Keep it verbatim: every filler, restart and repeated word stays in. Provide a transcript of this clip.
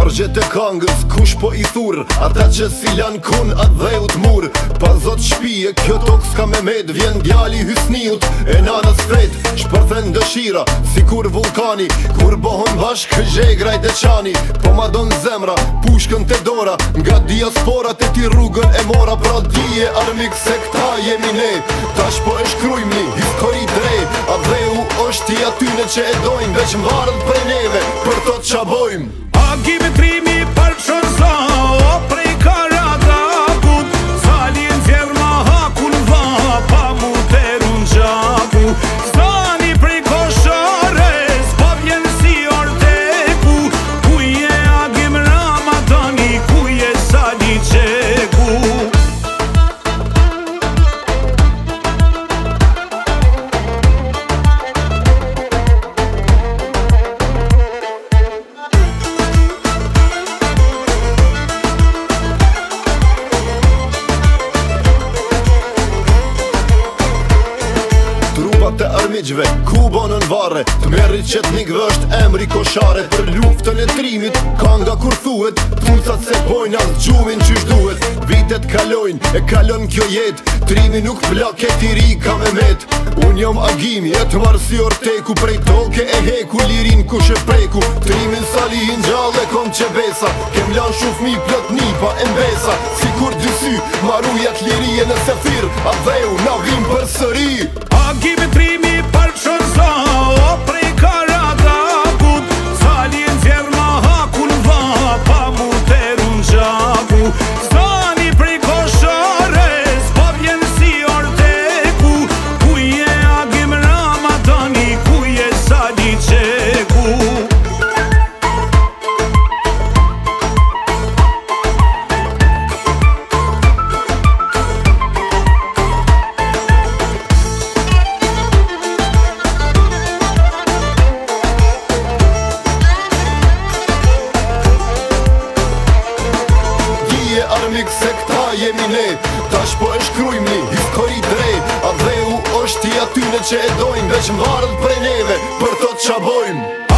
Vargjet e kangës, kush po i thur, ata që si lan kun atë dheut mur. Pa zot shpije, kjo tok s'ka me med, vjen djali hysniut e nanës fret. Shpërthen dëshira, si kur vulkani, kur bohon bashk zhegraj dhe qani. Po ma don zemra, pushkën te dora, nga diasporat e ti rrugën e mora. Pra dije armik se këta jemi ne, tash po e shkrujmë një histori dre. A dheu është i atyne që e dojnë, veç mvarën prej neve, për to qa bojmë. A gjime trimi për shërza, o prej Karadakut, Salin zjerë ma hakun va, pa mu teru në gjaku. Stani prej Koshares, pa vjen si Orteku, kuje a gjim Ramadani, kuje Sali Qeku. Të armiqve, ku bonën vare, të merri qetnikve është emri koshare. Për luftën e trimit, ka nga kur thuet, trucat se bojnë as gjumin qysh duhet. Vitet kalojnë, e kalon kjo jet, trimi nuk plaket i ri ka me met. Unë jom agimi, e të marë si Orteku, prej toke e heku, lirin kush e preku. Trimin Salihin gjalle kom që besa, kem lan shufmi plot nipa e mbesa. Si kur dysy, marujat lirije në sefir, a dheu na vim për sëri. A gjime trimi për shërza, o prej Karadakut, Salin zjerë ma hakun va, pa mu teru në gjaku. Stani prej Koshares, pa vjen si Orteku, kuje a gjim Ramadani, kuje Sali Qeku. Armik se këta jemi ne, tash po e shkrujmë një histori dre. A dheu është i atyne që e dojnë, veç mvarët prej neve, për to qa bojmë.